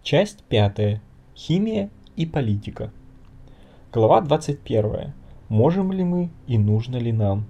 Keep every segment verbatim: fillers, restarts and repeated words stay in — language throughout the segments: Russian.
Часть пятая. Химия и политика. Глава двадцать первая. Можем ли мы и нужно ли нам?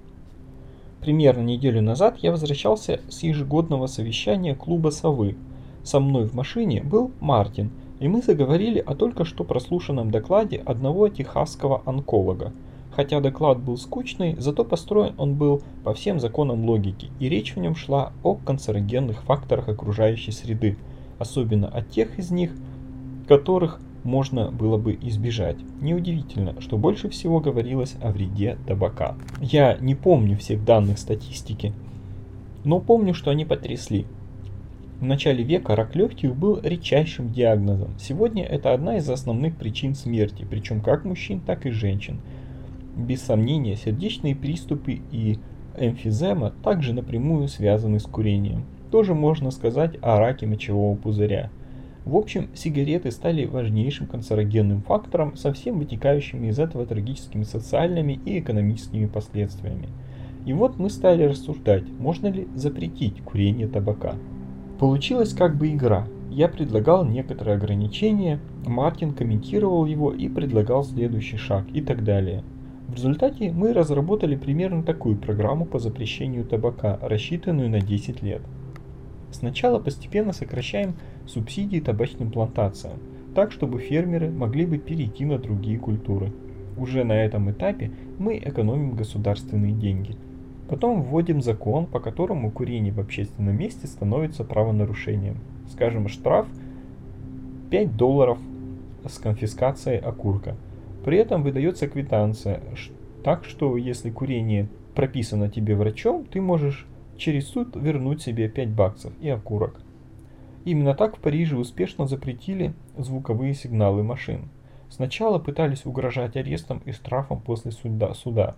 Примерно неделю назад я возвращался с ежегодного совещания клуба «Совы». Со мной в машине был Мартин, и мы заговорили о только что прослушанном докладе одного техасского онколога. Хотя доклад был скучный, зато построен он был по всем законам логики, и речь в нем шла о канцерогенных факторах окружающей среды, особенно о тех из них, которых можно было бы избежать. Неудивительно, что больше всего говорилось о вреде табака. Я не помню всех данных статистики, но помню, что они потрясли. В начале века рак легких был редчайшим диагнозом. Сегодня это одна из основных причин смерти, причем как мужчин, так и женщин. Без сомнения, сердечные приступы и эмфизема также напрямую связаны с курением. Тоже можно сказать о раке мочевого пузыря. В общем, сигареты стали важнейшим канцерогенным фактором со всем вытекающими из этого трагическими социальными и экономическими последствиями. И вот мы стали рассуждать, можно ли запретить курение табака. Получилась как бы игра. Я предлагал некоторые ограничения, Мартин комментировал его и предлагал следующий шаг и так далее. В результате мы разработали примерно такую программу по запрещению табака, рассчитанную на десять лет. Сначала постепенно сокращаем субсидии табачным плантациям, так чтобы фермеры могли бы перейти на другие культуры. Уже на этом этапе мы экономим государственные деньги. Потом вводим закон, по которому курение в общественном месте становится правонарушением. Скажем, штраф пять долларов с конфискацией окурка. При этом выдается квитанция, так что если курение прописано тебе врачом, ты можешь через суд вернуть себе пять баксов и окурок. Именно так в Париже успешно запретили звуковые сигналы машин. Сначала пытались угрожать арестом и штрафом после суда. суда.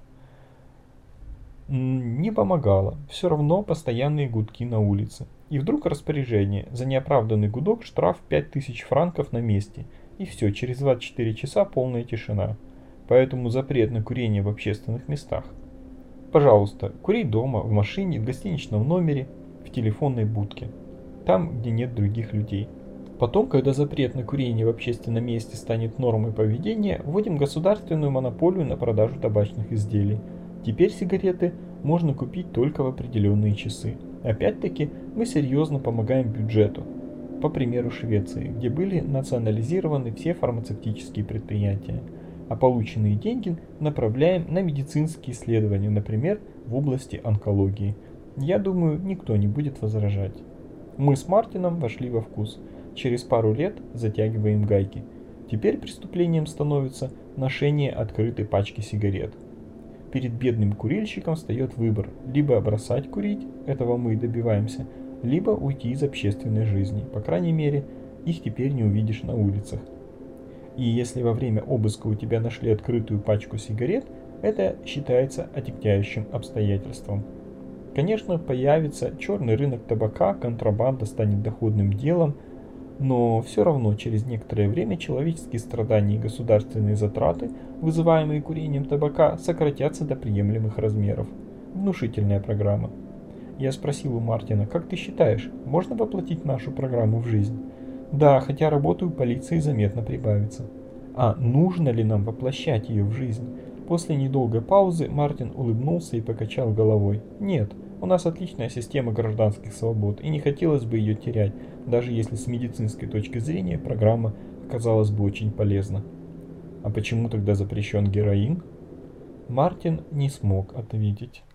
Не помогало, все равно постоянные гудки на улице. И вдруг распоряжение: за неоправданный гудок штраф пять тысяч франков на месте. И все, через двадцать четыре часа полная тишина. Поэтому запрет на курение в общественных местах. Пожалуйста, кури дома, в машине, в гостиничном номере, в телефонной будке. Там, где нет других людей. Потом, когда запрет на курение в общественном месте станет нормой поведения, вводим государственную монополию на продажу табачных изделий. Теперь сигареты можно купить только в определенные часы. Опять-таки, мы серьезно помогаем бюджету. По примеру Швеции, где были национализированы все фармацевтические предприятия, а полученные деньги направляем на медицинские исследования, например, в области онкологии. Я думаю, никто не будет возражать. Мы с Мартином вошли во вкус. Через пару лет затягиваем гайки. Теперь преступлением становится ношение открытой пачки сигарет. Перед бедным курильщиком встает выбор: либо бросать курить, этого мы и добиваемся, либо уйти из общественной жизни. По крайней мере, их теперь не увидишь на улицах. И если во время обыска у тебя нашли открытую пачку сигарет, это считается отягчающим обстоятельством. Конечно, появится черный рынок табака, контрабанда станет доходным делом, но все равно через некоторое время человеческие страдания и государственные затраты, вызываемые курением табака, сократятся до приемлемых размеров. Внушительная программа. Я спросил у Мартина: как ты считаешь, можно воплотить нашу программу в жизнь? Да, хотя работы у полиции заметно прибавится. А нужно ли нам воплощать ее в жизнь? После недолгой паузы Мартин улыбнулся и покачал головой. Нет, у нас отличная система гражданских свобод, и не хотелось бы ее терять, даже если с медицинской точки зрения программа оказалась бы очень полезна. А почему тогда запрещен героин? Мартин не смог ответить.